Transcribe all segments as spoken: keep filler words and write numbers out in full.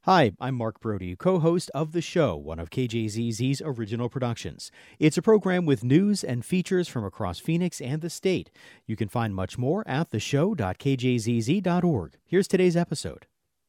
Hi, I'm Mark Brody, co-host of The Show, one of K J Z Z's original productions. It's a program with news and features from across Phoenix and the state. You can find much more at the show dot k j z z dot org. Here's today's episode.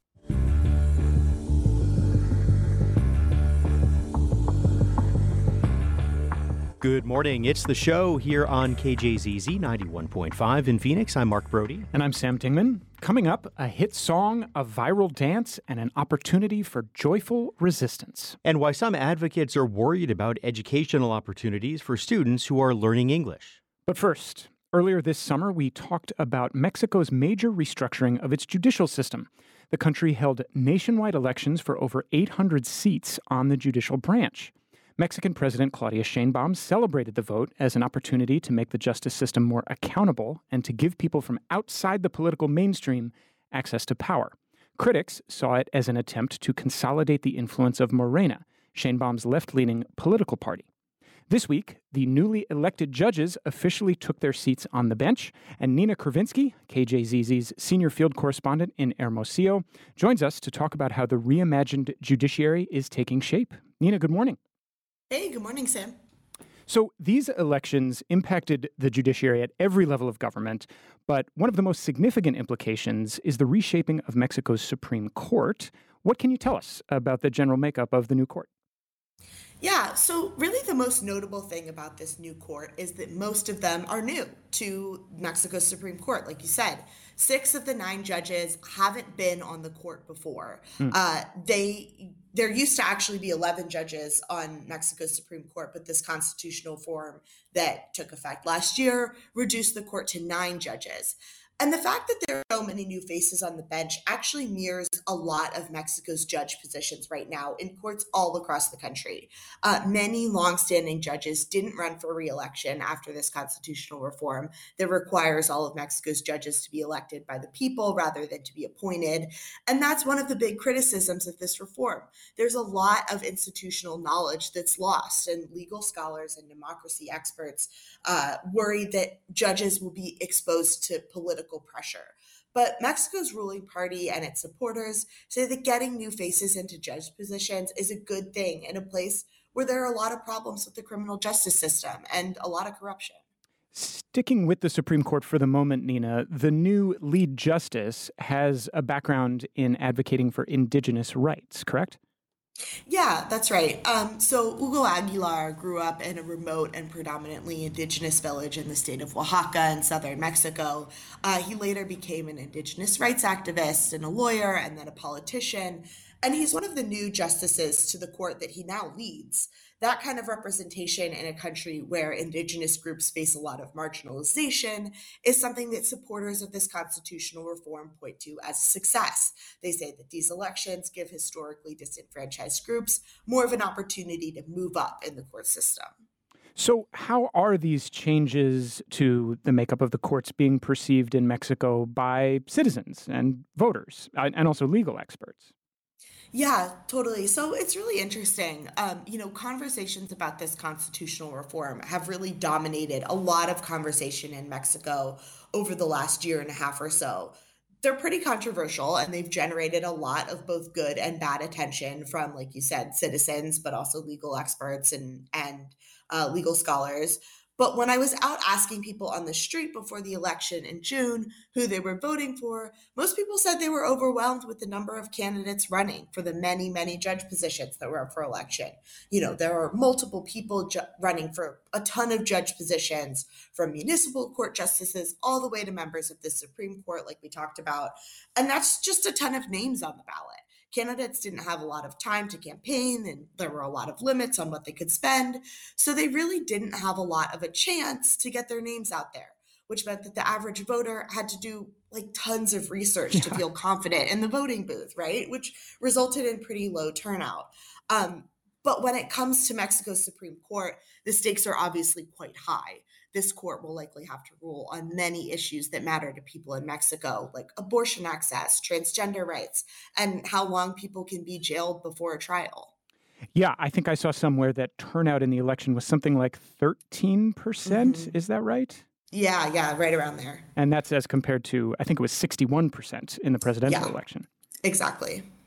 Good morning. It's The Show here on K J Z Z ninety-one point five in Phoenix. I'm Mark Brody. And I'm Sam Tingman. Coming up, a hit song, a viral dance, and an opportunity for joyful resistance. And why some advocates are worried about educational opportunities for students who are learning English. But first, earlier this summer, we talked about Mexico's major restructuring of its judicial system. The country held nationwide elections for over eight hundred seats on the judicial branch. Mexican President Claudia Sheinbaum celebrated the vote as an opportunity to make the justice system more accountable and to give people from outside the political mainstream access to power. Critics saw it as an attempt to consolidate the influence of Morena, Sheinbaum's left-leaning political party. This week, the newly elected judges officially took their seats on the bench, and Nina Kravinsky, K J Z Z's senior field correspondent in Hermosillo, joins us to talk about how the reimagined judiciary is taking shape. Nina, good morning. Hey, good morning, Sam. So these elections impacted the judiciary at every level of government, but one of the most significant implications is the reshaping of Mexico's Supreme Court. What can you tell us about the general makeup of the new court? Yeah, so really the most notable thing about this new court is that most of them are new to Mexico's Supreme Court, like you said. Six of the nine judges haven't been on the court before. Mm. Uh, they there used to actually be eleven judges on Mexico's Supreme Court, but this constitutional reform that took effect last year reduced the court to nine judges. And the fact that there are so many new faces on the bench actually mirrors a lot of Mexico's judge positions right now in courts all across the country. Uh, many longstanding judges didn't run for re-election after this constitutional reform that requires all of Mexico's judges to be elected by the people rather than to be appointed. And that's one of the big criticisms of this reform. There's a lot of institutional knowledge that's lost, and legal scholars and democracy experts uh, worry that judges will be exposed to political pressure. But Mexico's ruling party and its supporters say that getting new faces into judge positions is a good thing in a place where there are a lot of problems with the criminal justice system and a lot of corruption. Sticking with the Supreme Court for the moment, Nina, the new lead justice has a background in advocating for indigenous rights, correct? Yeah, that's right. Um, so Hugo Aguilar grew up in a remote and predominantly indigenous village in the state of Oaxaca in southern Mexico. Uh, he later became an indigenous rights activist and a lawyer and then a politician. And he's one of the new justices to the court that he now leads. That kind of representation in a country where indigenous groups face a lot of marginalization is something that supporters of this constitutional reform point to as a success. They say that these elections give historically disenfranchised groups more of an opportunity to move up in the court system. So how are these changes to the makeup of the courts being perceived in Mexico by citizens and voters and also legal experts? Yeah, totally. So it's really interesting. Um, you know, conversations about this constitutional reform have really dominated a lot of conversation in Mexico over the last year and a half or so. They're pretty controversial, and they've generated a lot of both good and bad attention from, like you said, citizens, but also legal experts and, and uh, legal scholars. But when I was out asking people on the street before the election in June who they were voting for, most people said they were overwhelmed with the number of candidates running for the many, many judge positions that were up for election. You know, there are multiple people ju- running for a ton of judge positions, from municipal court justices all the way to members of the Supreme Court, like we talked about. And that's just a ton of names on the ballot. Candidates didn't have a lot of time to campaign, and there were a lot of limits on what they could spend. So they really didn't have a lot of a chance to get their names out there, which meant that the average voter had to do like tons of research yeah. to feel confident in the voting booth, right? Which resulted in pretty low turnout. Um, but when it comes to Mexico's Supreme Court, the stakes are obviously quite high. This court will likely have to rule on many issues that matter to people in Mexico, like abortion access, transgender rights, and how long people can be jailed before a trial. Yeah, I think I saw somewhere that turnout in the election was something like thirteen percent. Mm-hmm. Is that right? Yeah, yeah, right around there. And that's as compared to, I think it was sixty-one percent in the presidential yeah, election. Exactly.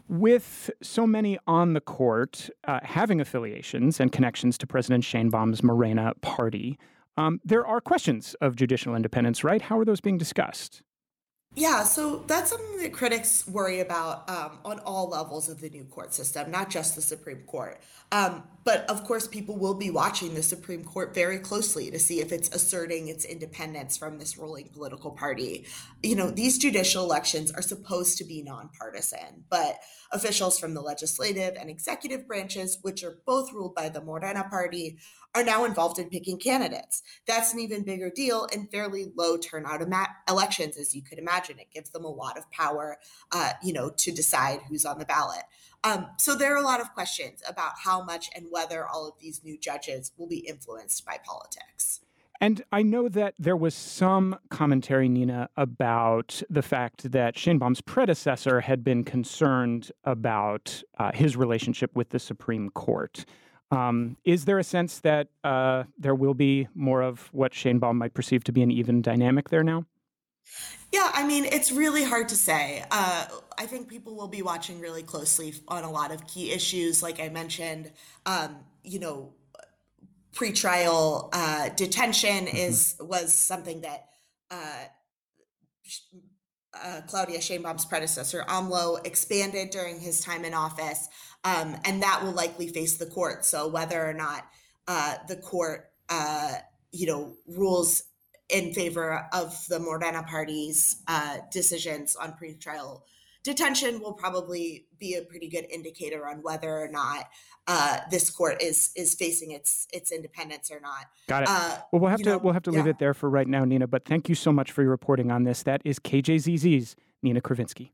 With so many on the court uh, having affiliations and connections to President Sheinbaum's Morena party, um, there are questions of judicial independence, right? How are those being discussed? Yeah, so that's something that critics worry about um, on all levels of the new court system, not just the Supreme Court. Um, but of course, people will be watching the Supreme Court very closely to see if it's asserting its independence from this ruling political party. You know, these judicial elections are supposed to be nonpartisan, but officials from the legislative and executive branches, which are both ruled by the Morena party, are now involved in picking candidates. That's an even bigger deal in fairly low turnout ema- elections, as you could imagine. It gives them a lot of power, uh, you know, to decide who's on the ballot. Um, so there are a lot of questions about how much and whether all of these new judges will be influenced by politics. And I know that there was some commentary, Nina, about the fact that Sheinbaum's predecessor had been concerned about uh, his relationship with the Supreme Court. Um, is there a sense that uh, there will be more of what Sheinbaum might perceive to be an even dynamic there now? Yeah, I mean, it's really hard to say. Uh, I think people will be watching really closely on a lot of key issues. Like I mentioned, um, you know, pretrial uh, detention Mm-hmm. is was something that uh, uh, Claudia Sheinbaum's predecessor, AMLO, expanded during his time in office, um, and that will likely face the court. So whether or not uh, the court, uh, you know, rules in favor of the Morena party's uh, decisions on pretrial detention will probably be a pretty good indicator on whether or not uh, this court is is facing its its independence or not. Got it. Uh, Well, we'll have you to know, we'll have to leave yeah. it there for right now, Nina. But thank you so much for your reporting on this. That is K J Z Z's Nina Kravinsky.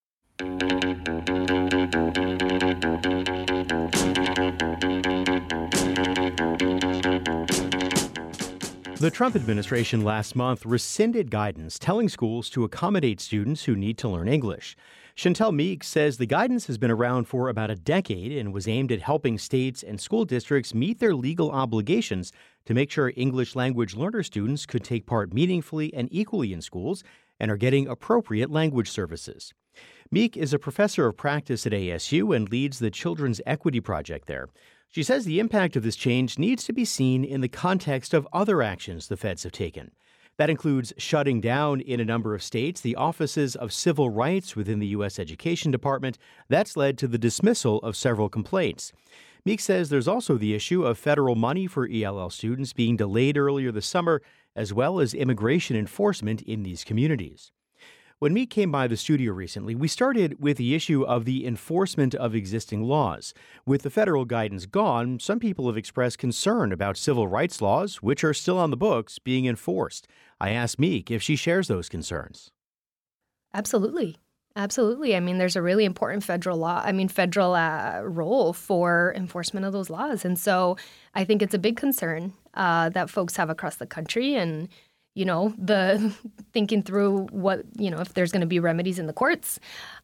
The Trump administration last month rescinded guidance telling schools to accommodate students who need to learn English. Chantel Meek says the guidance has been around for about a decade and was aimed at helping states and school districts meet their legal obligations to make sure English language learner students could take part meaningfully and equally in schools and are getting appropriate language services. Meek is a professor of practice at A S U and leads the Children's Equity Project there. She says the impact of this change needs to be seen in the context of other actions the feds have taken. That includes shutting down in a number of states the offices of civil rights within the U S Education Department. That's led to the dismissal of several complaints. Meek says there's also the issue of federal money for E L L students being delayed earlier this summer, as well as immigration enforcement in these communities. When Meek came by the studio recently, we started with the issue of the enforcement of existing laws. With the federal guidance gone, some people have expressed concern about civil rights laws, which are still on the books, being enforced. I asked Meek if she shares those concerns. Absolutely. Absolutely. I mean, there's a really important federal law, I mean, federal uh, role for enforcement of those laws. And so I think it's a big concern uh, that folks have across the country. And you know, the thinking through what, you know, if there's going to be remedies in the courts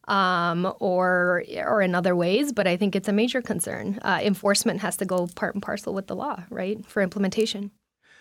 um, or or in other ways. But I think it's a major concern. Uh, enforcement has to go part and parcel with the law, right, for implementation.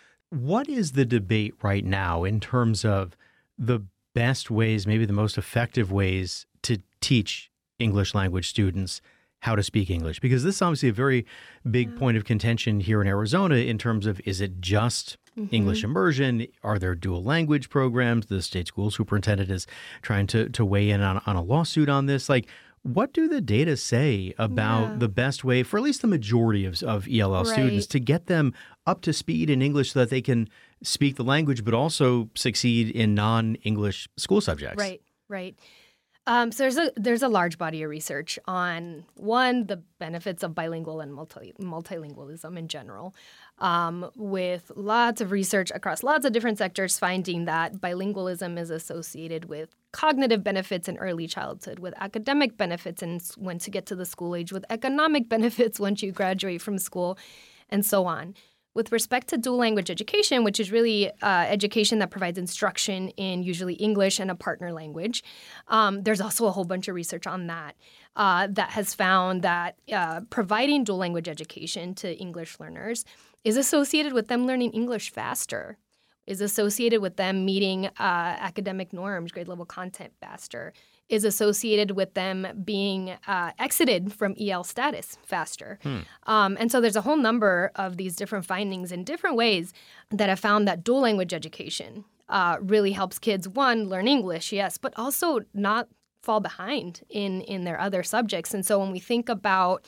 What is the debate right now in terms of the best ways, maybe the most effective ways to teach English language students how to speak English? Because this is obviously a very big Yeah. point of contention here in Arizona in terms of, is it just Mm-hmm. English immersion? Are there dual language programs? The state school superintendent is trying to, to weigh in on, on a lawsuit on this. Like, what do the data say about Yeah. the best way for at least the majority of, of E L L Right. students to get them up to speed in English so that they can speak the language but also succeed in non-English school subjects? Right, right. Um, so there's a there's a large body of research on, one, the benefits of bilingual and multi, multilingualism in general, um, with lots of research across lots of different sectors finding that bilingualism is associated with cognitive benefits in early childhood, with academic benefits in, once you get to the school age, with economic benefits once you graduate from school, and so on. With respect to dual language education, which is really uh, education that provides instruction in usually English and a partner language, um, there's also a whole bunch of research on that uh, that has found that uh, providing dual language education to English learners is associated with them learning English faster, is associated with them meeting uh, academic norms, grade level content faster, is associated with them being uh, exited from E L status faster. Hmm. Um, and so there's a whole number of these different findings in different ways that have found that dual language education uh, really helps kids, one, learn English, yes, but also not fall behind in, in their other subjects. And so when we think about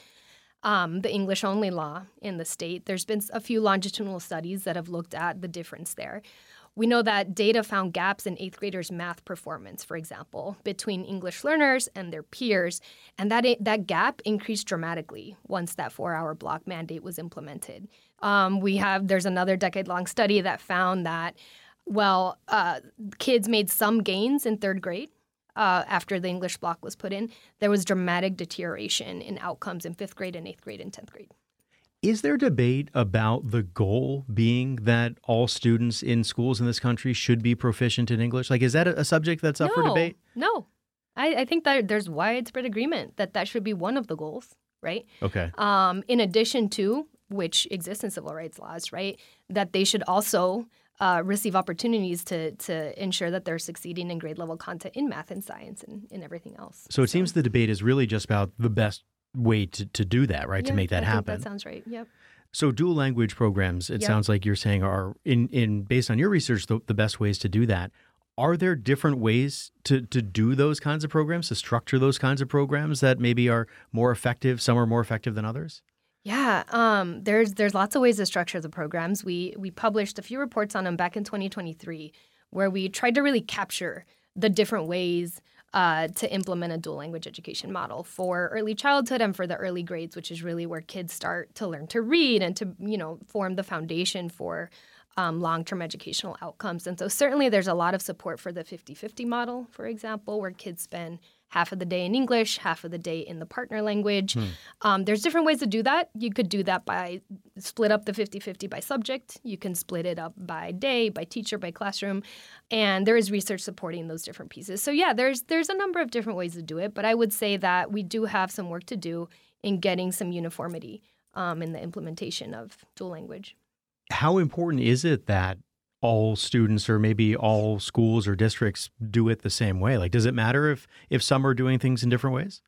um, the English-only law in the state, there's been a few longitudinal studies that have looked at the difference there. We know that data found gaps in eighth graders' math performance, for example, between English learners and their peers, and that that gap increased dramatically once that four-hour block mandate was implemented. Um, we have there's another decade-long study that found that, well, uh, kids made some gains in third grade uh, after the English block was put in. There was dramatic deterioration in outcomes in fifth grade and eighth grade and tenth grade. Is there debate about the goal being that all students in schools in this country should be proficient in English? Like, is that a subject that's up no, for debate? No. I, I think that there's widespread agreement that that should be one of the goals, right? Okay. Um, in addition to, which exists in civil rights laws, right, that they should also uh, receive opportunities to to ensure that they're succeeding in grade level content in math and science and, and everything else. So it so. seems the debate is really just about the best way to, to do that, right? Yeah, to make that I happen. Think that sounds right. Yep. So dual language programs, it yep. sounds like you're saying are in, in based on your research, the, the best ways to do that. Are there different ways to, to do those kinds of programs, to structure those kinds of programs that maybe are more effective? Some are more effective than others? Yeah, um, there's there's lots of ways to structure the programs. We we published a few reports on them back in twenty twenty-three, where we tried to really capture the different ways Uh, to implement a dual language education model for early childhood and for the early grades, which is really where kids start to learn to read and to, you know, form the foundation for um, long-term educational outcomes. And so certainly there's a lot of support for the fifty-fifty model, for example, where kids spend half of the day in English, half of the day in the partner language. Hmm. Um, there's different ways to do that. You could do that by split up the fifty-fifty by subject. You can split it up by day, by teacher, by classroom. And there is research supporting those different pieces. So yeah, there's there's a number of different ways to do it. But I would say that we do have some work to do in getting some uniformity um, in the implementation of dual language. How important is it that all students or maybe all schools or districts do it the same way? Like, does it matter if if some are doing things in different ways?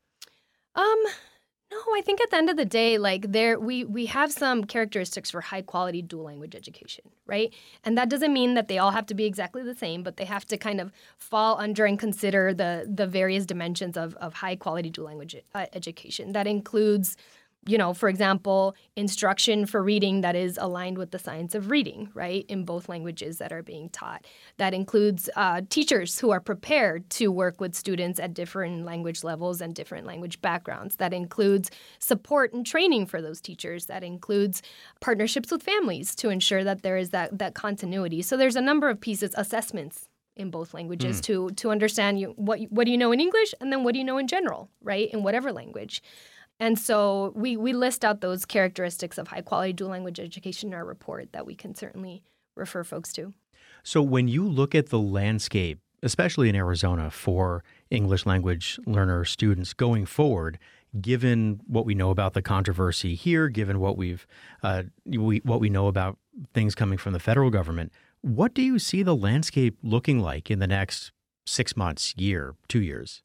Um, no, I think at the end of the day, like there we we have some characteristics for high quality dual language education, right? And that doesn't mean that they all have to be exactly the same, but they have to kind of fall under and consider the the various dimensions of of high quality dual language uh, education. That includes, you know, for example, instruction for reading that is aligned with the science of reading, right, in both languages that are being taught. That includes uh, teachers who are prepared to work with students at different language levels and different language backgrounds. That includes support and training for those teachers. That includes partnerships with families to ensure that there is that, that continuity. So there's a number of pieces, assessments in both languages mm. to to understand you, what what do you know in English, and then what do you know in general, right, in whatever language. And so we, we list out those characteristics of high-quality dual language education in our report that we can certainly refer folks to. So when you look at the landscape, especially in Arizona, for English language learner students going forward, given what we know about the controversy here, given what we've uh, we, what we know about things coming from the federal government, what do you see the landscape looking like in the next six months, year, two years?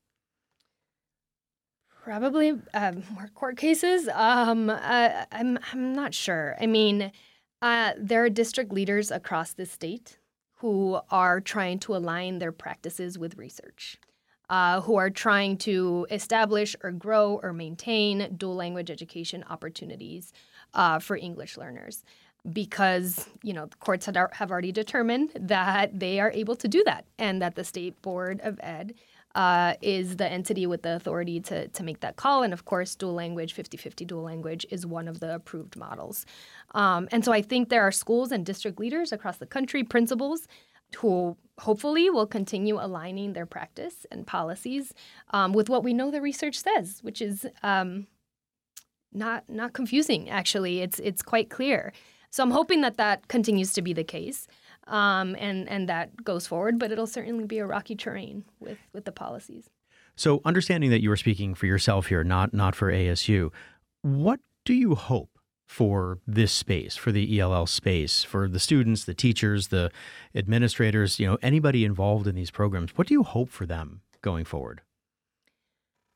Probably um, more court cases. Um, uh, I'm I'm not sure. I mean, uh, there are district leaders across the state who are trying to align their practices with research, uh, who are trying to establish or grow or maintain dual language education opportunities uh, for English learners. Because, you know, the courts had, have already determined that they are able to do that, and that the State Board of Ed Uh, is the entity with the authority to to make that call. And of course, dual language, fifty-fifty dual language is one of the approved models. Um, and so I think there are schools and district leaders across the country, principals, who hopefully will continue aligning their practice and policies um, with what we know the research says, which is um, not not confusing, actually. It's it's quite clear. So I'm hoping that that continues to be the case. Um, and, and that goes forward, but it'll certainly be a rocky terrain with, with the policies. So understanding that you were speaking for yourself here, not not for A S U, what do you hope for this space, for the E L L space, for the students, the teachers, the administrators, you know, anybody involved in these programs? What do you hope for them going forward?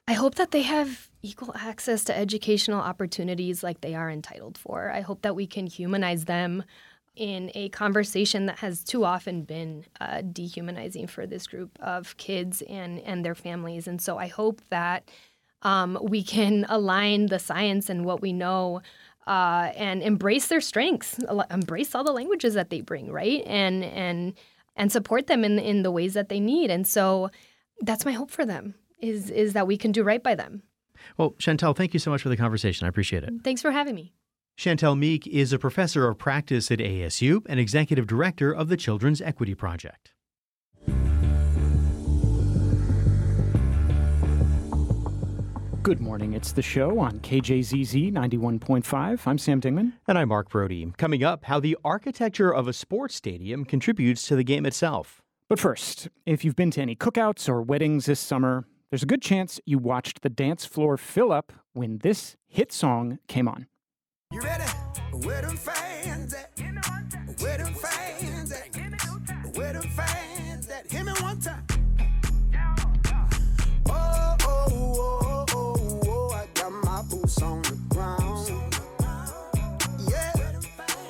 I hope that they have equal access to educational opportunities like they are entitled for. I hope that we can humanize them in a conversation that has too often been uh, dehumanizing for this group of kids and, and their families. And so I hope that um, we can align the science and what we know uh, and embrace their strengths, embrace all the languages that they bring, right? And and and support them in in the ways that they need. And so that's my hope for them, is is that we can do right by them. Well, Chantel, thank you so much for the conversation. I appreciate it. Thanks for having me. Chantel Meek is a professor of practice at A S U and executive director of the Children's Equity Project. Good morning. It's The Show on K J Z Z ninety-one point five. I'm Sam Dingman. And I'm Mark Brody. Coming up, how the architecture of a sports stadium contributes to the game itself. But first, if you've been to any cookouts or weddings this summer, there's a good chance you watched the dance floor fill up when this hit song came on. You ready? Where them fans at? Where them fans at? Where them fans at? Hit me one time. Oh, oh, oh, oh, oh, I got my boots on the ground. Yeah.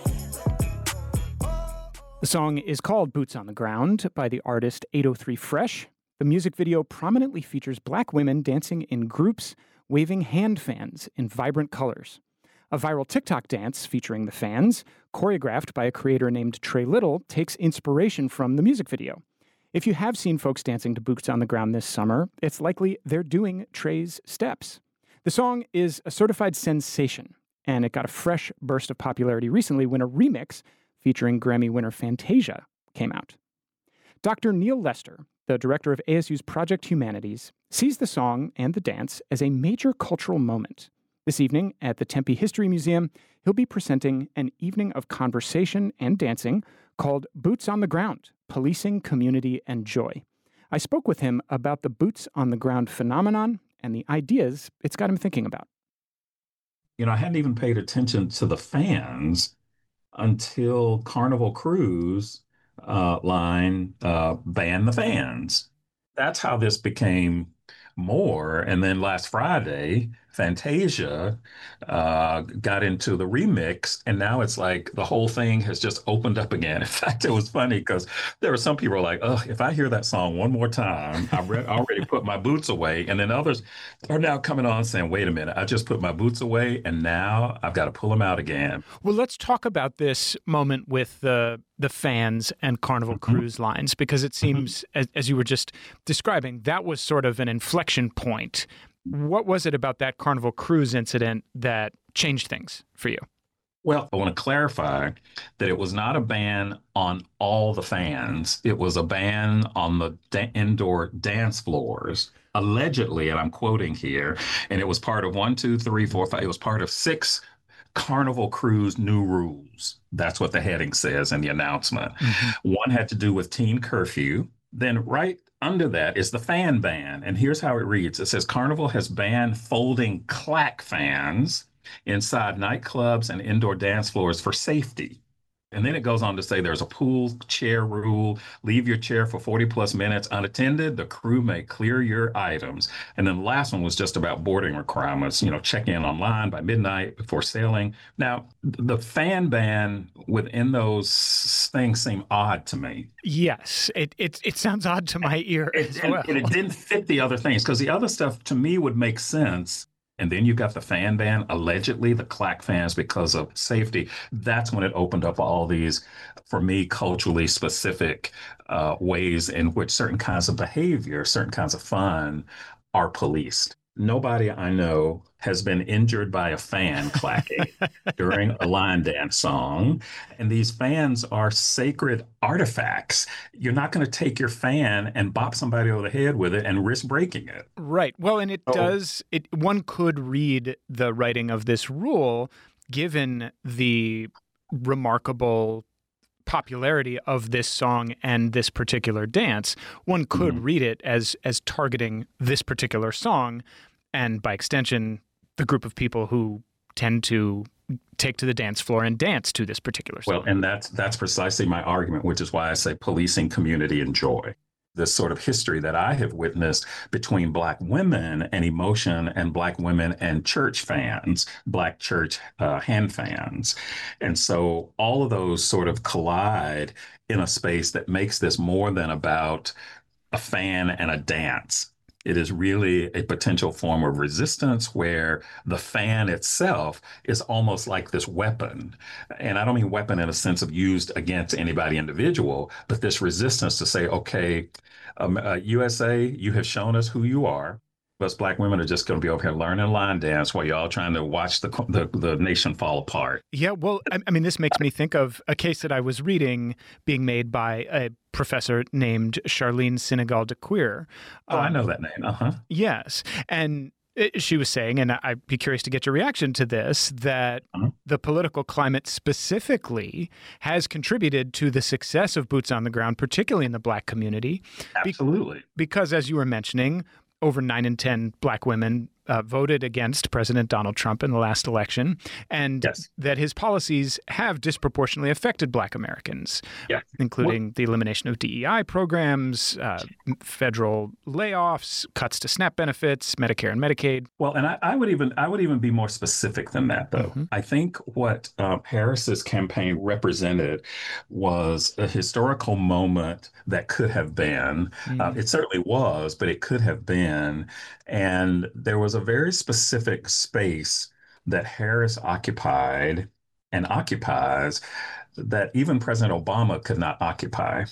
The song is called Boots on the Ground by the artist eight oh three Fresh. The music video prominently features black women dancing in groups, waving hand fans in vibrant colors. A viral TikTok dance featuring the fans, choreographed by a creator named Trey Little, takes inspiration from the music video. If you have seen folks dancing to Boots on the Ground this summer, it's likely they're doing Trey's steps. The song is a certified sensation, and it got a fresh burst of popularity recently when a remix featuring Grammy winner Fantasia came out. Doctor Neil Lester, the director of A S U's Project Humanities, sees the song and the dance as a major cultural moment. This evening at the Tempe History Museum, he'll be presenting an evening of conversation and dancing called Boots on the Ground, Policing Community and Joy. I spoke with him about the Boots on the Ground phenomenon and the ideas it's got him thinking about. You know, I hadn't even paid attention to the fans until Carnival Cruise uh, line uh, banned the fans. That's how this became more. And then last Friday, Fantasia uh, got into the remix, and now it's like the whole thing has just opened up again. In fact, it was funny because there were some people who were like, oh, if I hear that song one more time, I've re- already put my boots away. And then others are now coming on saying, wait a minute, I just put my boots away, and now I've got to pull them out again. Well, let's talk about this moment with the the fans and Carnival mm-hmm. Cruise lines, because it seems, mm-hmm. as, as you were just describing, that was sort of an inflection point. What was it about that Carnival Cruise incident that changed things for you? Well, I want to clarify that it was not a ban on all the fans. It was a ban on the da- indoor dance floors, allegedly, and I'm quoting here, and it was part of one, two, three, four, five. It was part of six Carnival Cruise new rules. That's what the heading says in the announcement. Mm-hmm. One had to do with teen curfew. Then right under that is the fan ban. And here's how it reads. It says Carnival has banned folding clack fans inside nightclubs and indoor dance floors for safety. And then it goes on to say there's a pool chair rule. Leave your chair for forty plus minutes unattended. The crew may clear your items. And then the last one was just about boarding requirements. You know, check in online by midnight before sailing. Now, the fan ban within those things seem odd to me. Yes, it it, it sounds odd to my ear it, as and, well. And it didn't fit the other things, because the other stuff to me would make sense. And then you got the fan ban, allegedly the clack fans because of safety. That's when it opened up all these, for me, culturally specific uh, ways in which certain kinds of behavior, certain kinds of fun are policed. Nobody I know has been injured by a fan clacking during a line dance song. And these fans are sacred artifacts. You're not going to take your fan and bop somebody over the head with it and risk breaking it. Right. Well, and it oh. does, it. One could read the writing of this rule, given the remarkable popularity of this song and this particular dance. One could mm-hmm. read it as as targeting this particular song, and by extension, the group of people who tend to take to the dance floor and dance to this particular song. Well, and that's that's precisely my argument, which is why I say policing community and joy. this sort of history that I have witnessed between Black women and emotion and Black women and church fans, Black church uh, hand fans. And so all of those sort of collide in a space that makes this more than about a fan and a dance. It is really a potential form of resistance where the fan itself is almost like this weapon. And I don't mean weapon in a sense of used against anybody individual, but this resistance to say, okay, um, uh, U S A, you have shown us who you are. Us Black women are just going to be over here learning line dance while y'all trying to watch the, the the nation fall apart. Yeah, well, I, I mean, this makes me think of a case that I was reading being made by a professor named Charlene Senegal de Cuir. Oh, um, I know that name. Uh-huh. Yes. And it, she was saying, and I'd be curious to get your reaction to this, that uh-huh. the political climate specifically has contributed to the success of Boots on the Ground, particularly in the Black community. Absolutely. Be- because, as you were mentioning, over nine in ten Black women uh, voted against President Donald Trump in the last election, and yes. that his policies have disproportionately affected Black Americans, yeah. including well, the elimination of D E I programs, uh, federal layoffs, cuts to SNAP benefits, Medicare and Medicaid. Well, and I, I would even I would even be more specific than that, though. Mm-hmm. I think what uh, Harris's campaign represented was a historical moment that could have been. Mm-hmm. Uh, it certainly was, but it could have been. And there was a very specific space that Harris occupied and occupies that even President Obama could not occupy.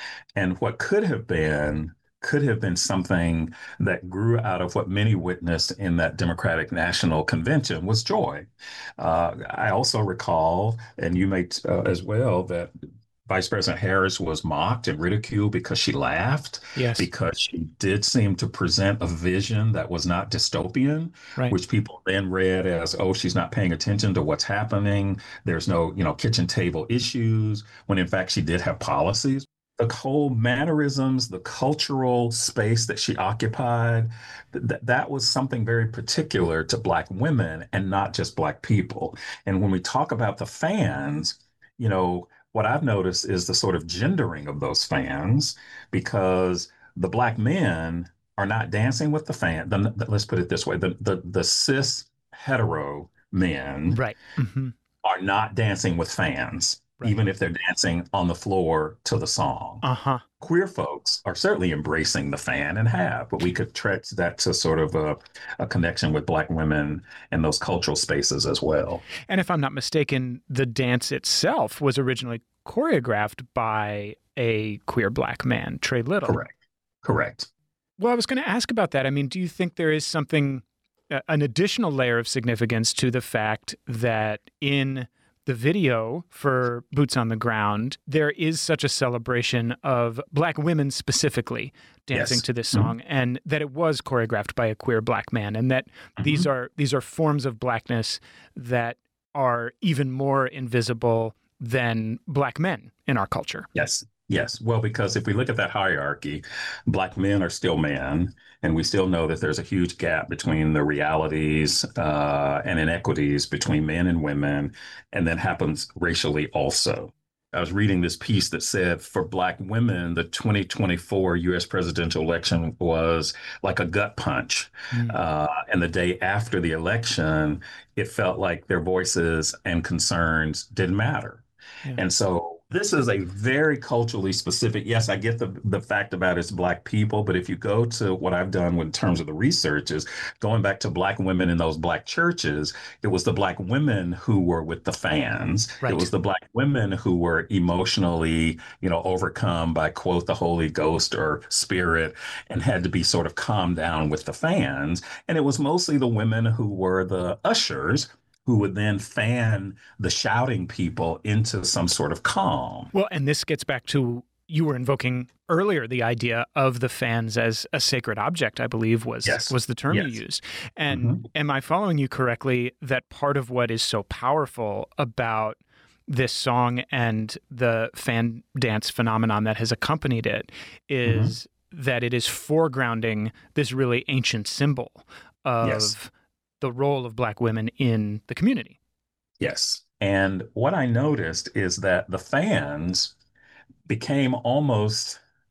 And what could have been could have been something that grew out of what many witnessed in that Democratic National Convention was joy. Uh, I also recall, and you may uh, as well, that Vice President Harris was mocked and ridiculed because she laughed, yes. because she did seem to present a vision that was not dystopian, right. which people then read as, oh, she's not paying attention to what's happening. There's no, you know, kitchen table issues, when in fact she did have policies. The whole mannerisms, the cultural space that she occupied, th- that was something very particular to Black women and not just Black people. And when we talk about the fans, you know, what I've noticed is the sort of gendering of those fans, because the Black men are not dancing with the fan. The, the, let's put it this way. The, the, the cis hetero men right. mm-hmm. are not dancing with fans. Right. Even if they're dancing on the floor to the song. Uh-huh. Queer folks are certainly embracing the fan and have, but we could trace that to sort of a, a connection with Black women and those cultural spaces as well. And if I'm not mistaken, the dance itself was originally choreographed by a queer Black man, Trey Little. Correct. Correct. Well, I was going to ask about that. I mean, do you think there is something, uh, an additional layer of significance to the fact that in the video for Boots on the Ground, there is such a celebration of Black women specifically dancing yes. to this song, mm-hmm. and that it was choreographed by a queer Black man, and that mm-hmm. these are these are forms of Blackness that are even more invisible than Black men in our culture. Yes. Yes. Well, because if we look at that hierarchy, Black men are still men, and we still know that there's a huge gap between the realities uh, and inequities between men and women, and that happens racially also. I was reading this piece that said for Black women, the twenty twenty-four U S presidential election was like a gut punch. Mm. Uh, and the day after the election, it felt like their voices and concerns didn't matter. Yeah. And so this is a very culturally specific, yes, I get the, the fact about it's Black people, but if you go to what I've done in terms of the research is going back to Black women in those Black churches, it was the Black women who were with the fans. Right. It was the Black women who were emotionally, you know, overcome by, quote, the Holy Ghost or Spirit, and had to be sort of calmed down with the fans. And it was mostly the women who were the ushers, who would then fan the shouting people into some sort of calm. Well, and this gets back to, you were invoking earlier the idea of the fans as a sacred object, I believe was yes. was the term yes. you used. And mm-hmm. am I following you correctly that part of what is so powerful about this song and the fan dance phenomenon that has accompanied it is mm-hmm. that it is foregrounding this really ancient symbol of yes. the role of Black women in the community? Yes. And what I noticed is that the fans became almost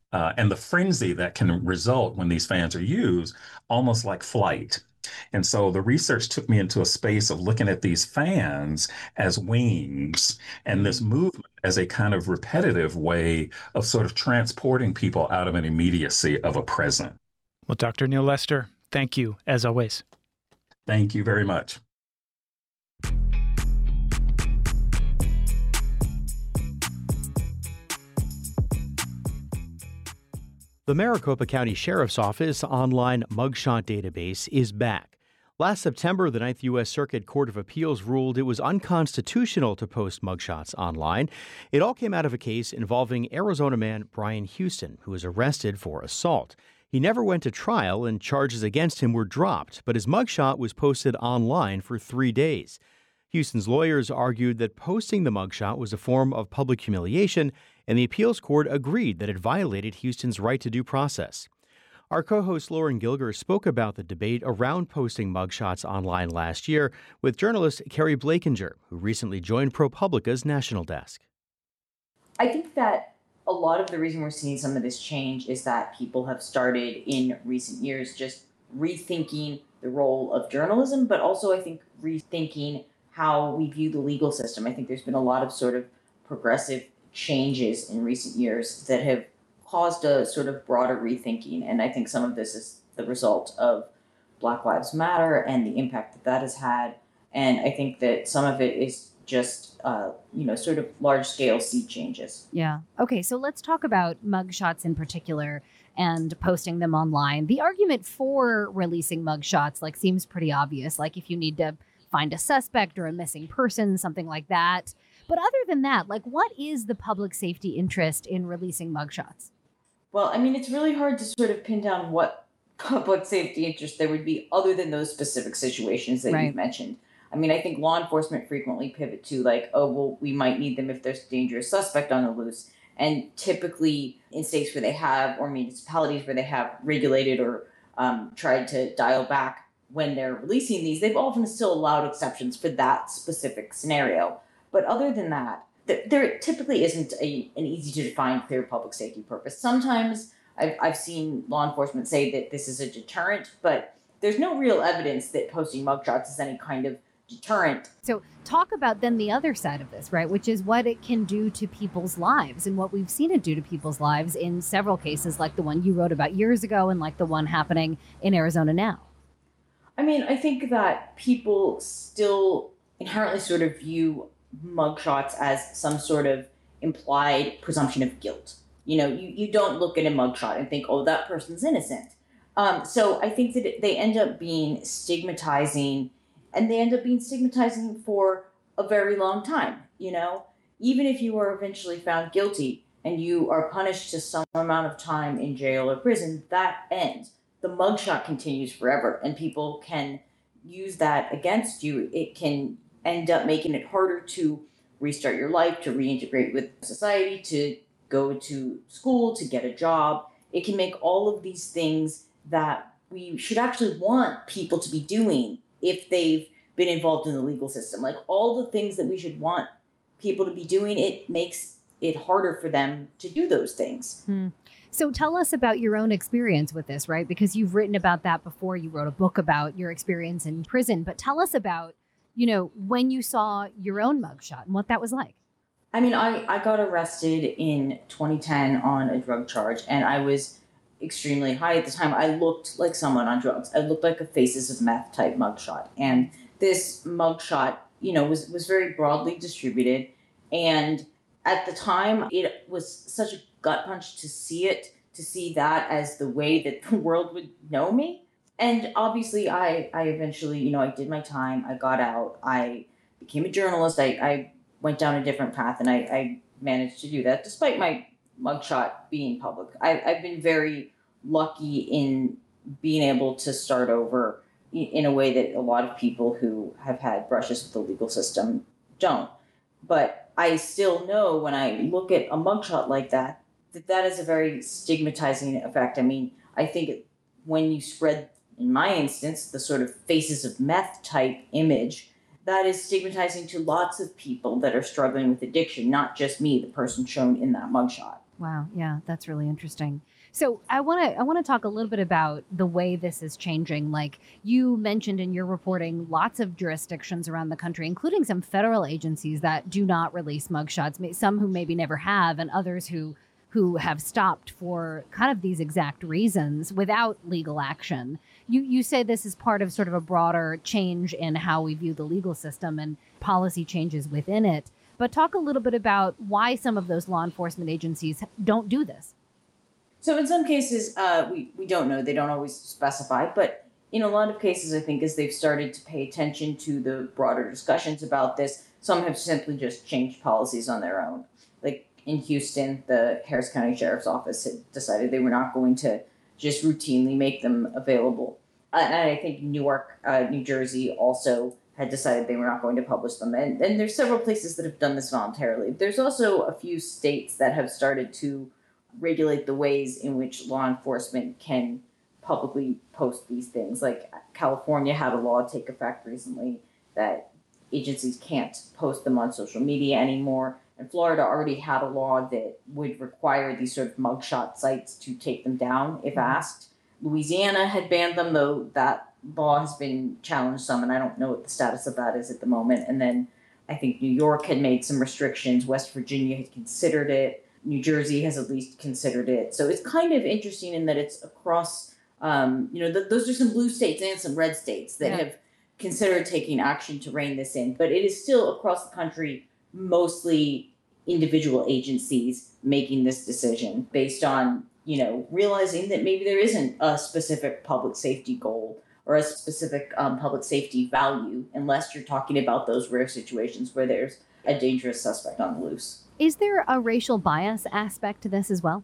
uh, and the frenzy that can result when these fans are used, almost like flight. And so the research took me into a space of looking at these fans as wings and this movement as a kind of repetitive way of sort of transporting people out of an immediacy of a present. Well, Doctor Neil Lester, thank you, as always. Thank you very much. The Maricopa County Sheriff's Office online mugshot database is back. Last September, the Ninth U S Circuit Court of Appeals ruled it was unconstitutional to post mugshots online. It all came out of a case involving Arizona man Brian Houston, who was arrested for assault. He never went to trial and charges against him were dropped, but his mugshot was posted online for three days. Houston's lawyers argued that posting the mugshot was a form of public humiliation, and the appeals court agreed that it violated Houston's right to due process. Our co-host Lauren Gilger spoke about the debate around posting mugshots online last year with journalist Carrie Blakinger, who recently joined ProPublica's national desk. I think that a lot of the reason we're seeing some of this change is that people have started in recent years just rethinking the role of journalism, but also I think rethinking how we view the legal system. I think there's been a lot of sort of progressive changes in recent years that have caused a sort of broader rethinking. And I think some of this is the result of Black Lives Matter and the impact that that has had. And I think that some of it is just, uh, you know, sort of large scale sea changes. Yeah. Okay. So let's talk about mugshots in particular and posting them online. The argument for releasing mugshots like seems pretty obvious. Like if you need to find a suspect or a missing person, something like that. But other than that, like what is the public safety interest in releasing mugshots? Well, I mean, it's really hard to sort of pin down what public safety interest there would be other than those specific situations that Right. you've mentioned. I mean, I think law enforcement frequently pivot to like, oh, well, we might need them if there's a dangerous suspect on the loose. And typically in states where they have, or municipalities where they have regulated or um, tried to dial back when they're releasing these, they've often still allowed exceptions for that specific scenario. But other than that, th- there typically isn't a, an easy to define clear public safety purpose. Sometimes I've, I've seen law enforcement say that this is a deterrent, but there's no real evidence that posting mugshots is any kind of deterrent. So talk about then the other side of this, right? Which is what it can do to people's lives and what we've seen it do to people's lives in several cases, like the one you wrote about years ago and like the one happening in Arizona now. I mean, I think that people still inherently sort of view mugshots as some sort of implied presumption of guilt. You know, you, you don't look at a mugshot and think, oh, that person's innocent. Um, so I think that it, they end up being stigmatizing, and they end up being stigmatizing for a very long time. You know, even if you are eventually found guilty and you are punished to some amount of time in jail or prison, that ends. The mugshot continues forever, and people can use that against you. It can end up making it harder to restart your life, to reintegrate with society, to go to school, to get a job. It can make all of these things that we should actually want people to be doing if they've been involved in the legal system. Like all the things that we should want people to be doing, it makes it harder for them to do those things. Hmm. So tell us about your own experience with this, right? Because you've written about that before. You wrote a book about your experience in prison, but tell us about, you know, when you saw your own mugshot and what that was like. I mean, I, I got arrested in twenty ten on a drug charge, and I was extremely high at the time. I looked like someone on drugs. I looked like a Faces of Meth type mugshot. And this mugshot, you know, was, was very broadly distributed. And at the time, it was such a gut punch to see it, to see that as the way that the world would know me. And obviously, I, I eventually, you know, I did my time. I got out. I became a journalist. I, I went down a different path, and I, I managed to do that despite my mugshot being public. I, I've been very lucky in being able to start over in a way that a lot of people who have had brushes with the legal system don't. But I still know when I look at a mugshot like that, that that is a very stigmatizing effect. I mean, I think when you spread, in my instance, the sort of Faces of Meth type image, that is stigmatizing to lots of people that are struggling with addiction, not just me, the person shown in that mugshot. Wow. Yeah, that's really interesting. So I want to I want to talk a little bit about the way this is changing. Like you mentioned in your reporting, lots of jurisdictions around the country, including some federal agencies that do not release mugshots. may- Some who maybe never have, and others who who have stopped for kind of these exact reasons without legal action. You you say this is part of sort of a broader change in how we view the legal system and policy changes within it. But talk a little bit about why some of those law enforcement agencies don't do this. So in some cases, uh, we, we don't know. They don't always specify. But in a lot of cases, I think as they've started to pay attention to the broader discussions about this, some have simply just changed policies on their own. Like in Houston, the Harris County Sheriff's Office had decided they were not going to just routinely make them available. Uh, and I think Newark, uh, New Jersey also had decided they were not going to publish them. And, and there's several places that have done this voluntarily. There's also a few states that have started to regulate the ways in which law enforcement can publicly post these things. Like California had a law take effect recently that agencies can't post them on social media anymore. And Florida already had a law that would require these sort of mugshot sites to take them down if asked. Louisiana had banned them, though that law has been challenged some, and I don't know what the status of that is at the moment. And then I think New York had made some restrictions. West Virginia had considered it. New Jersey has at least considered it. So it's kind of interesting in that it's across, um, you know, th- those are some blue states and some red states that Yeah. have considered taking action to rein this in. But it is still across the country, mostly individual agencies making this decision based on, you know, realizing that maybe there isn't a specific public safety goal or a specific um, public safety value, unless you're talking about those rare situations where there's a dangerous suspect on the loose. Is there a racial bias aspect to this as well?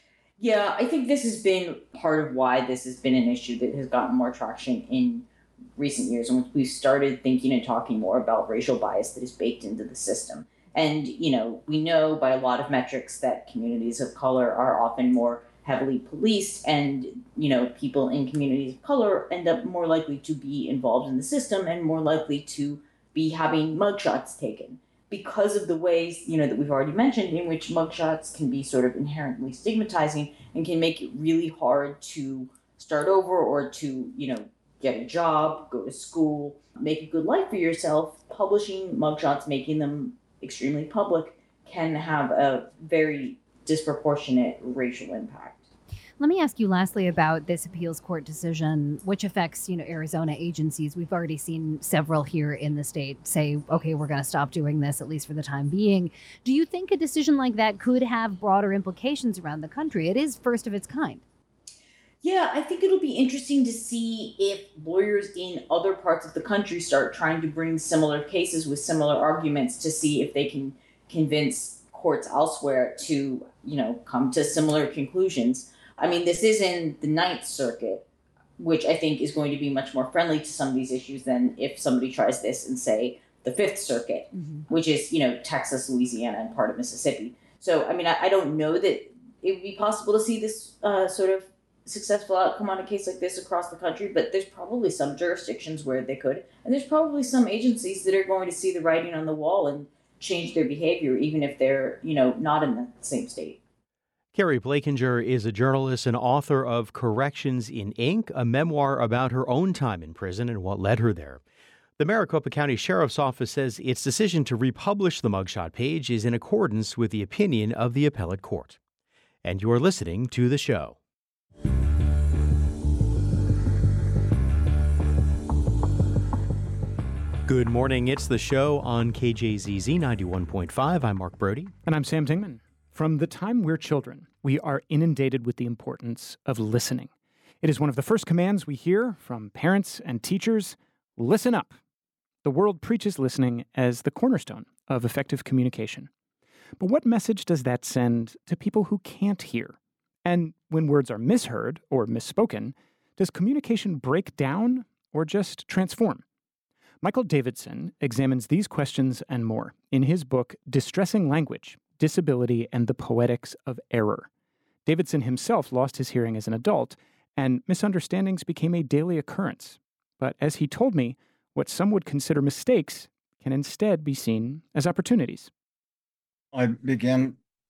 Yeah, I think this has been part of why this has been an issue that has gotten more traction in recent years. And we've started thinking and talking more about racial bias that is baked into the system. And, you know, we know by a lot of metrics that communities of color are often more heavily policed, and, you know, people in communities of color end up more likely to be involved in the system and more likely to be having mugshots taken because of the ways, you know, that we've already mentioned, in which mugshots can be sort of inherently stigmatizing and can make it really hard to start over or to, you know, get a job, go to school, make a good life for yourself. Publishing mugshots, making them extremely public, can have a very disproportionate racial impact. Let me ask you lastly about this appeals court decision, which affects, you know, Arizona agencies. We've already seen several here in the state say, okay, we're going to stop doing this, at least for the time being. Do you think a decision like that could have broader implications around the country? It is first of its kind. Yeah, I think it'll be interesting to see if lawyers in other parts of the country start trying to bring similar cases with similar arguments to see if they can convince courts elsewhere to, you know, come to similar conclusions. I mean, this is in the Ninth Circuit, which I think is going to be much more friendly to some of these issues than if somebody tries this in, say, the Fifth Circuit, mm-hmm. which is, you know, Texas, Louisiana, and part of Mississippi. So, I mean, I, I don't know that it would be possible to see this uh, sort of successful outcome on a case like this across the country, but there's probably some jurisdictions where they could, and there's probably some agencies that are going to see the writing on the wall and change their behavior, even if they're, you know, not in the same state. Carrie Blakinger is a journalist and author of Corrections in Ink, a memoir about her own time in prison and what led her there. The Maricopa County Sheriff's Office says its decision to republish the mugshot page is in accordance with the opinion of the appellate court. And you're listening to the show. Good morning. It's the show on K J Z Z ninety-one point five. I'm Mark Brody. And I'm Sam Tingman. From the time we're children, we are inundated with the importance of listening. It is one of the first commands we hear from parents and teachers. Listen up. The world preaches listening as the cornerstone of effective communication. But what message does that send to people who can't hear? And when words are misheard or misspoken, does communication break down or just transform? Michael Davidson examines these questions and more in his book, Distressing Language, Disability and the Poetics of Error. Davidson himself lost his hearing as an adult, and misunderstandings became a daily occurrence. But as he told me, what some would consider mistakes can instead be seen as opportunities. I began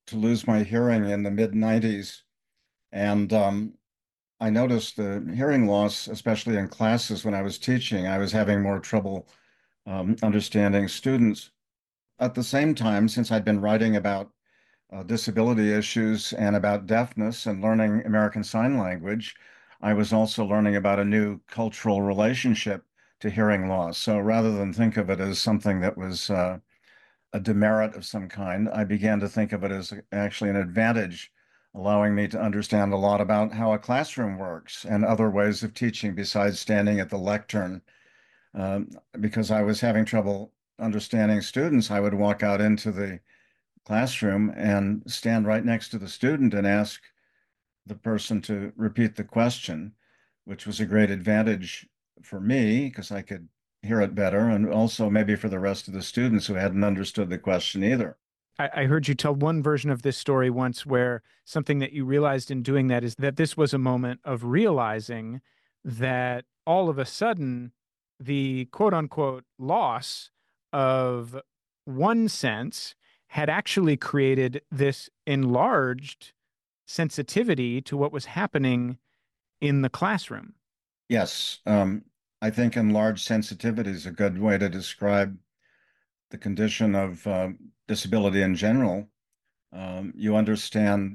to lose my hearing in the mid nineties. And um, I noticed the hearing loss, especially in classes when I was teaching. I was having more trouble um, understanding students. At the same time, since I'd been writing about uh, disability issues and about deafness and learning American Sign Language, I was also learning about a new cultural relationship to hearing loss. So rather than think of it as something that was uh, a demerit of some kind, I began to think of it as actually an advantage, allowing me to understand a lot about how a classroom works and other ways of teaching besides standing at the lectern. Um, because I was having trouble understanding students, I would walk out into the classroom and stand right next to the student and ask the person to repeat the question, which was a great advantage for me because I could hear it better, and also maybe for the rest of the students who hadn't understood the question either. I, I heard you tell one version of this story once where something that you realized in doing that is that this was a moment of realizing that all of a sudden the quote unquote loss of one sense had actually created this enlarged sensitivity to what was happening in the classroom. Yes, um, I think enlarged sensitivity is a good way to describe the condition of uh, disability in general. Um, you understand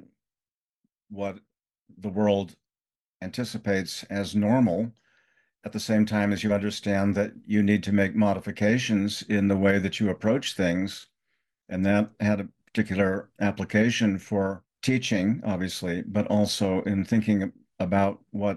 what the world anticipates as normal at the same time as you understand that you need to make modifications in the way that you approach things. And that had a particular application for teaching, obviously, but also in thinking about what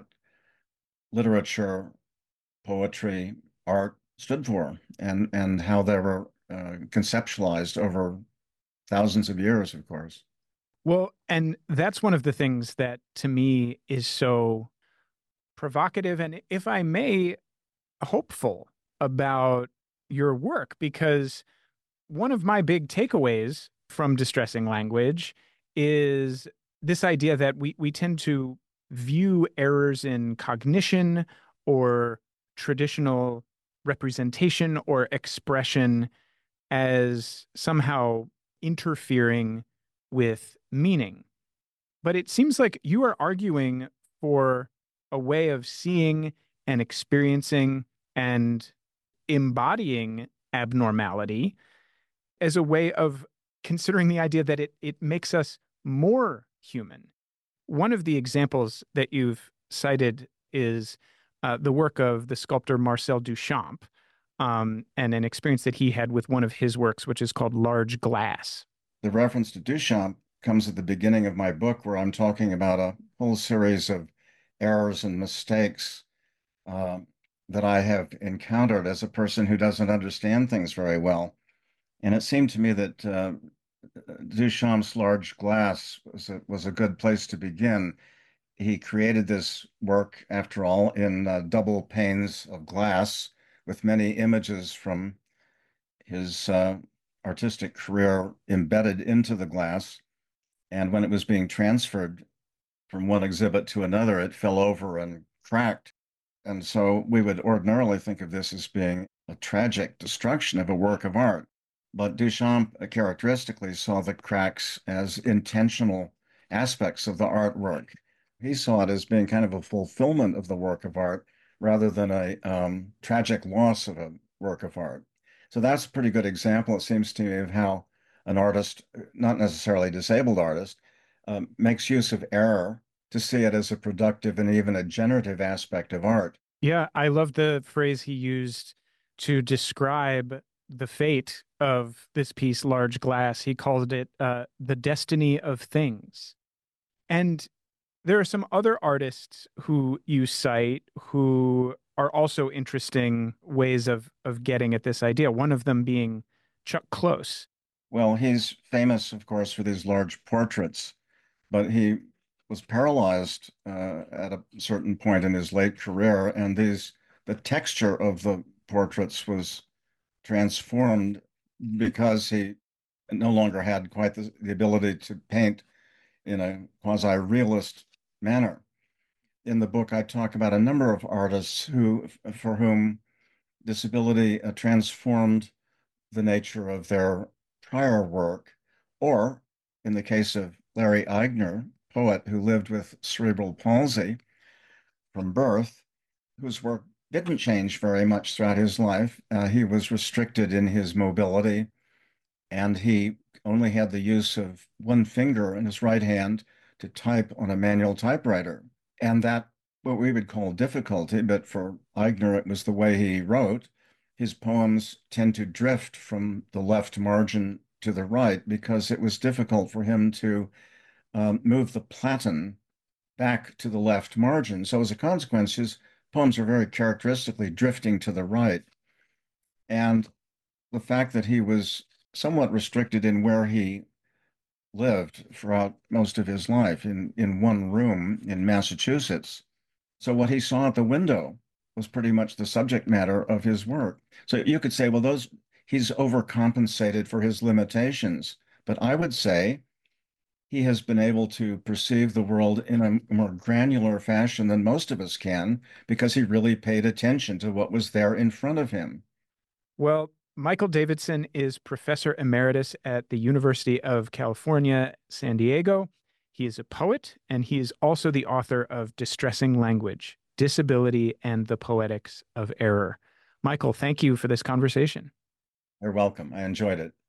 literature, poetry, art stood for, and, and how they were uh, conceptualized over thousands of years, of course. Well, and that's one of the things that to me is so provocative and, if I may, hopeful about your work, because one of my big takeaways from Distressing Language is this idea that we, we tend to view errors in cognition or traditional representation or expression as somehow interfering with meaning. But it seems like you are arguing for a way of seeing and experiencing and embodying abnormality as a way of considering the idea that it, it makes us more human. One of the examples that you've cited is uh, the work of the sculptor Marcel Duchamp, um, and an experience that he had with one of his works, which is called Large Glass. The reference to Duchamp comes at the beginning of my book, where I'm talking about a whole series of errors and mistakes uh, that I have encountered as a person who doesn't understand things very well. And it seemed to me that uh, Duchamp's Large Glass was a, was a good place to begin. He created this work, after all, in uh, double panes of glass with many images from his uh, artistic career embedded into the glass. And when it was being transferred from one exhibit to another, it fell over and cracked. And so we would ordinarily think of this as being a tragic destruction of a work of art. But Duchamp characteristically saw the cracks as intentional aspects of the artwork. He saw it as being kind of a fulfillment of the work of art rather than a um, tragic loss of a work of art. So that's a pretty good example, it seems to me, of how an artist, not necessarily a disabled artist, um, makes use of error to see it as a productive and even a generative aspect of art. Yeah, I love the phrase he used to describe the fate of this piece, Large Glass. He called it uh, the destiny of things. And there are some other artists who you cite who are also interesting ways of, of getting at this idea, one of them being Chuck Close. Well, he's famous, of course, for these large portraits, but he was paralyzed uh, at a certain point in his late career, and these the texture of the portraits was transformed because he no longer had quite the, the ability to paint in a quasi-realist manner. In the book, I talk about a number of artists who, for whom disability uh, transformed the nature of their prior work, or in the case of Larry Eigner, poet who lived with cerebral palsy from birth, whose work didn't change very much throughout his life. Uh, he was restricted in his mobility, and he only had the use of one finger in his right hand to type on a manual typewriter. And that, what we would call difficulty, but for Eigner, it was the way he wrote. His poems tend to drift from the left margin to the right because it was difficult for him to um, move the platen back to the left margin. So as a consequence, his poems are very characteristically drifting to the right. And the fact that he was somewhat restricted in where he lived throughout most of his life, in, in one room in Massachusetts. So what he saw at the window was pretty much the subject matter of his work. So you could say, well, those he's overcompensated for his limitations. But I would say he has been able to perceive the world in a more granular fashion than most of us can, because he really paid attention to what was there in front of him. Well, Michael Davidson is professor emeritus at the University of California, San Diego. He is a poet, and he is also the author of Distressing Language, Disability and the Poetics of Error. Michael, thank you for this conversation. You're welcome. I enjoyed it.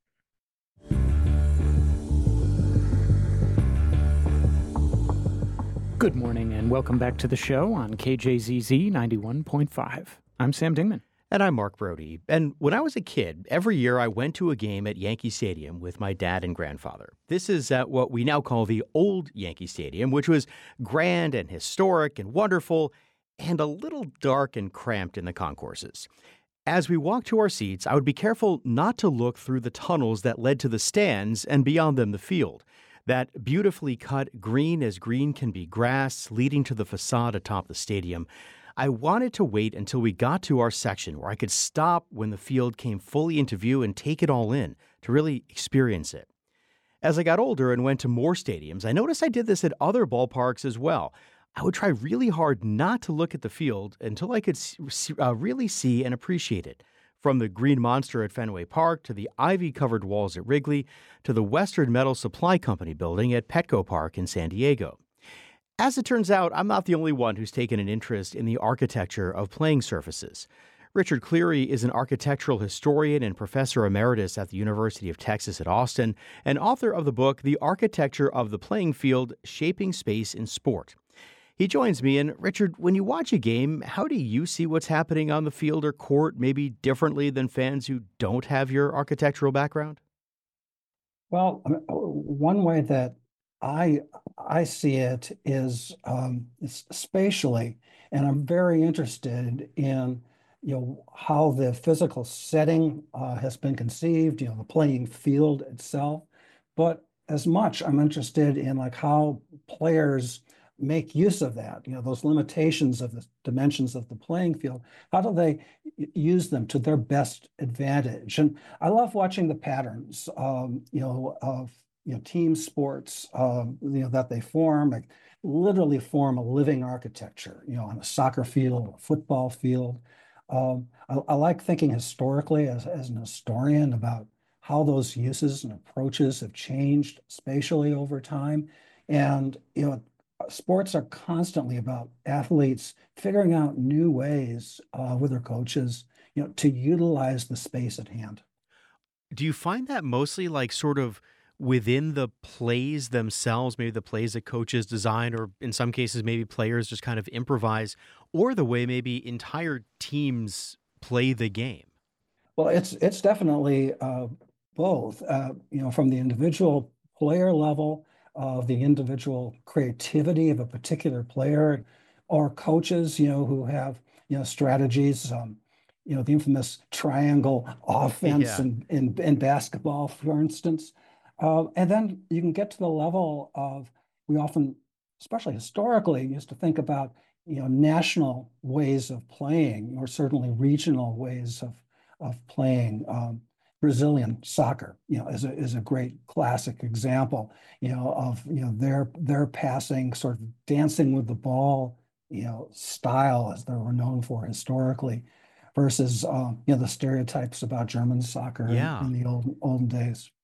Good morning and welcome back to the show on K J Z Z ninety-one point five. I'm Sam Dingman. And I'm Mark Brody. And when I was a kid, every year I went to a game at Yankee Stadium with my dad and grandfather. This is at what we now call the old Yankee Stadium, which was grand and historic and wonderful, and a little dark and cramped in the concourses. As we walked to our seats, I would be careful not to look through the tunnels that led to the stands and beyond them the field. That beautifully cut green as green can be grass leading to the facade atop the stadium. I wanted to wait until we got to our section where I could stop when the field came fully into view and take it all in to really experience it. As I got older and went to more stadiums, I noticed I did this at other ballparks as well. I would try really hard not to look at the field until I could see, uh, really see and appreciate it. From the green monster at Fenway Park to the ivy-covered walls at Wrigley to the Western Metal Supply Company building at Petco Park in San Diego. As it turns out, I'm not the only one who's taken an interest in the architecture of playing surfaces. Richard Cleary is an architectural historian and professor emeritus at the University of Texas at Austin, and author of the book, The Architecture of the Playing Field, Shaping Space in Sport. He joins me, and Richard, when you watch a game, how do you see what's happening on the field or court maybe differently than fans who don't have your architectural background? Well, one way that I I see it is um, it's spatially, and I'm very interested in you know how the physical setting uh, has been conceived, you know the playing field itself, but as much I'm interested in like how players make use of that, you know those limitations of the dimensions of the playing field. How do they use them to their best advantage? And I love watching the patterns, um, you know of you know, team sports, um, you know, that they form, like literally form a living architecture, you know, on a soccer field, or a football field. Um, I, I like thinking historically as, as an historian about how those uses and approaches have changed spatially over time. And, you know, sports are constantly about athletes figuring out new ways uh, with their coaches, you know, to utilize the space at hand. Do you find that mostly like sort of within the plays themselves, maybe the plays that coaches design, or in some cases, maybe players just kind of improvise, or the way maybe entire teams play the game? Well, it's it's definitely uh, both, uh, you know, from the individual player level, of uh, the individual creativity of a particular player, or coaches, you know, who have, you know, strategies, um, you know, the infamous triangle offense Yeah. in, in, in basketball, for instance. Uh, and then you can get to the level of, we often, especially historically, used to think about, you know, national ways of playing, or certainly regional ways of, of playing. Um, Brazilian soccer, you know, is a, is a great classic example, you know, of, you know, their, their passing, sort of dancing with the ball, you know, style as they were known for historically, versus, um, you know, the stereotypes about German soccer Yeah. in the old olden days.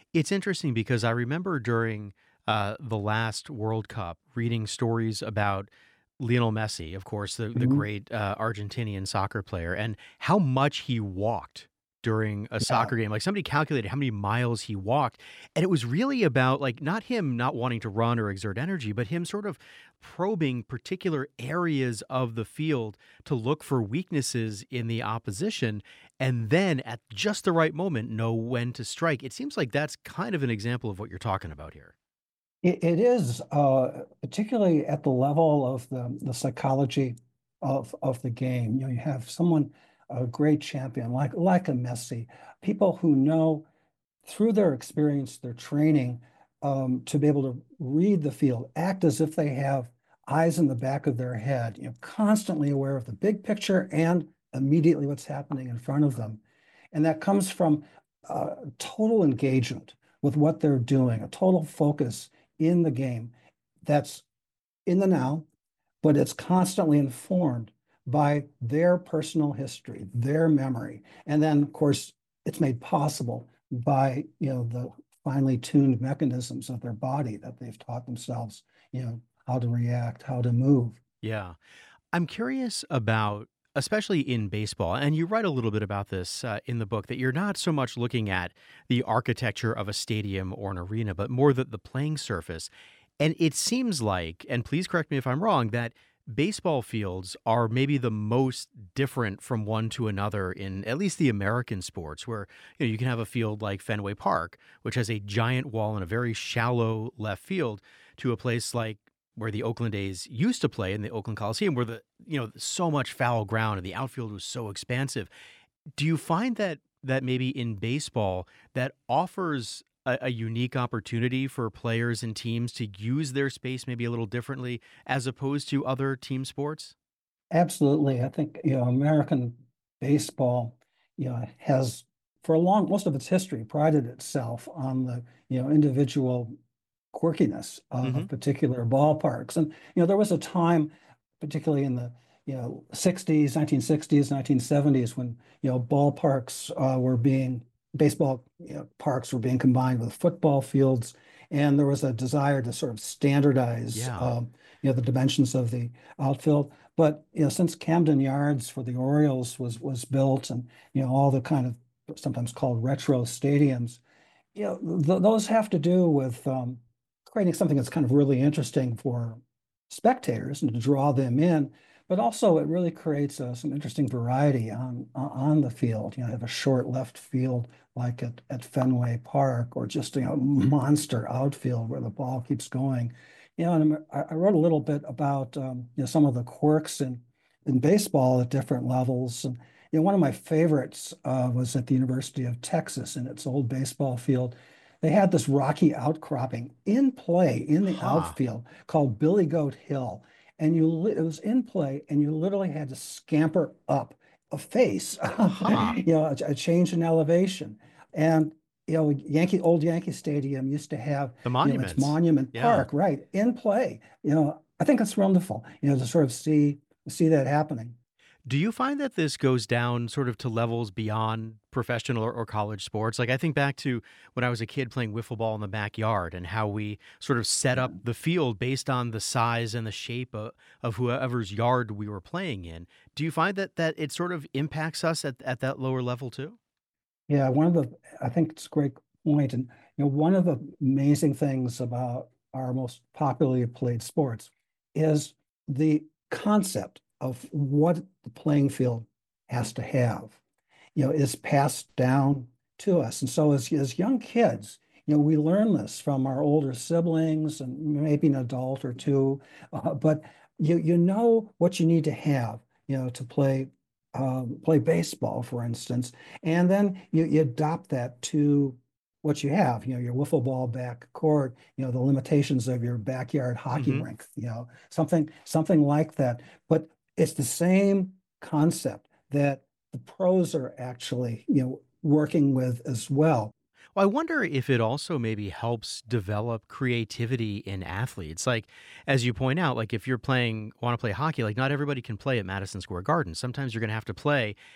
It's interesting because I remember during uh, the last World Cup reading stories about Lionel Messi, of course, the, the Mhm. great uh, Argentinian soccer player, and how much he walked during a Yeah. soccer game. Like somebody calculated how many miles he walked. And it was really about like not him not wanting to run or exert energy, but him sort of probing particular areas of the field to look for weaknesses in the opposition. And then at just the right moment, know when to strike. It seems like that's kind of an example of what you're talking about here. It, it is, uh, particularly at the level of the, the psychology of, of the game. You know, you have someone, a great champion like, like a Messi, people who know through their experience, their training, um, to be able to read the field, act as if they have eyes in the back of their head, you know, constantly aware of the big picture and immediately what's happening in front of them. And that comes from uh, total engagement with what they're doing, a total focus in the game that's in the now, but it's constantly informed by their personal history, their memory. And then, of course, it's made possible by, you know, the finely tuned mechanisms of their body that they've taught themselves, you know, how to react, how to move. Yeah. I'm curious about, especially in baseball, and you write a little bit about this uh, in the book, that you're not so much looking at the architecture of a stadium or an arena, but more the, the playing surface. And it seems like, and please correct me if I'm wrong, that baseball fields are maybe the most different from one to another in at least the American sports, where you know you can have a field like Fenway Park, which has a giant wall and a very shallow left field, to a place like where the Oakland A's used to play in the Oakland Coliseum, where the you know so much foul ground and the outfield was so expansive. Do you find that that maybe in baseball that offers a, a unique opportunity for players and teams to use their space maybe a little differently as opposed to other team sports? Absolutely. I think, you know, American baseball, you know, has for a long, most of its history prided itself on the, you know, individual quirkiness of hmm particular ballparks. And, you know, there was a time, particularly in the, you know, sixties, nineteen sixties, nineteen seventies, when, you know, ballparks uh, were being, baseball, you know, parks were being combined with football fields. And there was a desire to sort of standardize, Yeah. um, you know, the dimensions of the outfield. But, you know, since Camden Yards for the Orioles was was built, and, you know, all the kind of sometimes called retro stadiums, you know, th those have to do with um, creating something that's kind of really interesting for spectators and to draw them in. But also, it really creates uh, some interesting variety on on the field. You know, have a short left field like at, at Fenway Park, or just, you know, monster outfield where the ball keeps going. You know, and I I wrote a little bit about um, you know, some of the quirks in in baseball at different levels. And, you know, one of my favorites uh, was at the University of Texas in its old baseball field. They had this rocky outcropping in play in the Huh. outfield called Billy Goat Hill. And you, li- it was in play, and you literally had to scamper up a face, Huh. you know, a, a change in elevation. And, you know, Yankee, old Yankee Stadium used to have, The you know, its monuments. Monument Yeah. Park, right, in play. You know, I think it's wonderful, you know, to sort of see see that happening. Do you find that this goes down sort of to levels beyond professional or, or college sports? Like I think back to when I was a kid playing wiffle ball in the backyard and how we sort of set up the field based on the size and the shape of, of whoever's yard we were playing in. Do you find that that it sort of impacts us at, at that lower level too? Yeah, one of the, I think it's a great point. And, you know, one of the amazing things about our most popularly played sports is the concept of what the playing field has to have, you know, is passed down to us. And so as, as young kids, you know, we learn this from our older siblings and maybe an adult or two, uh, but you, you know what you need to have, you know, to play um, play baseball, for instance, and then you, you adopt that to what you have, you know, your wiffle ball back court, you know, the limitations of your backyard hockey hmm rink, you know, something something like that. But it's the same concept that the pros are actually, you know, working with as well. Well, I wonder if it also maybe helps develop creativity in athletes. Like, as you point out, like if you're playing, want to play hockey, like not everybody can play at Madison Square Garden. Sometimes you're going to have to play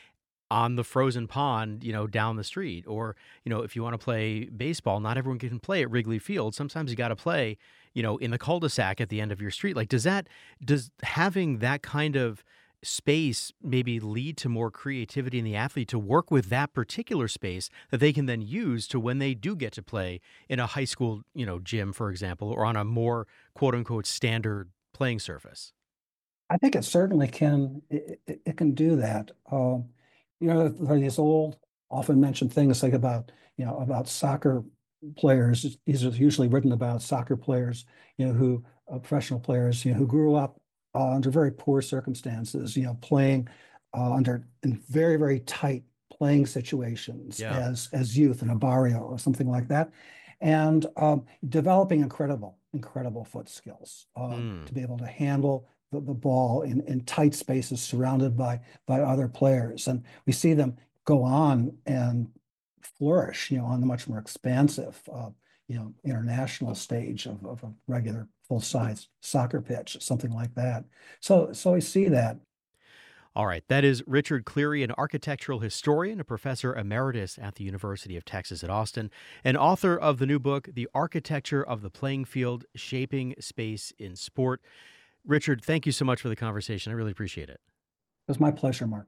on the frozen pond, you know, down the street. Or, you know, if you want to play baseball, not everyone can play at Wrigley Field. Sometimes you got to play, you know, in the cul-de-sac at the end of your street. Like, does that, does having that kind of space maybe lead to more creativity in the athlete to work with that particular space that they can then use to when they do get to play in a high school, you know, gym, for example, or on a more quote unquote standard playing surface? I think it certainly can, it, it, it can do that. Um, you know, there are these old, often mentioned things like about, you know, about soccer players. These are usually written about soccer players, you know, who, uh, professional players, you know, who grew up uh, under very poor circumstances, you know, playing uh, under in very, very tight playing situations Yeah. as, as youth in a barrio or something like that. And um, developing incredible, incredible foot skills um, Mm. to be able to handle the, the ball in, in tight spaces surrounded by by other players. And we see them go on and flourish, you know, on the much more expansive, uh, you know, international stage of, of a regular full-size soccer pitch, something like that. So, so we see that. All right. That is Richard Cleary, an architectural historian, a professor emeritus at the University of Texas at Austin, and author of the new book, The Architecture of the Playing Field, Shaping Space in Sport. Richard, thank you so much for the conversation. I really appreciate it. It was my pleasure, Mark.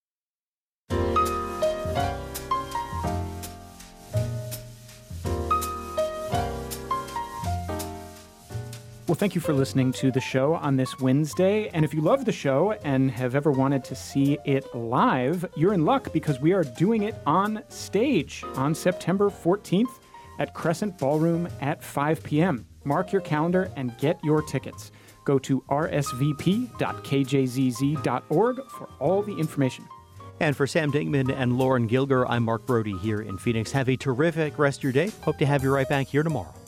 Well, thank you for listening to the show on this Wednesday. And if you love the show and have ever wanted to see it live, you're in luck because we are doing it on stage on September fourteenth at Crescent Ballroom at five p.m. Mark your calendar and get your tickets. Go to r s v p dot k j z z dot org for all the information. And for Sam Dingman and Lauren Gilger, I'm Mark Brody here in Phoenix. Have a terrific rest of your day. Hope to have you right back here tomorrow.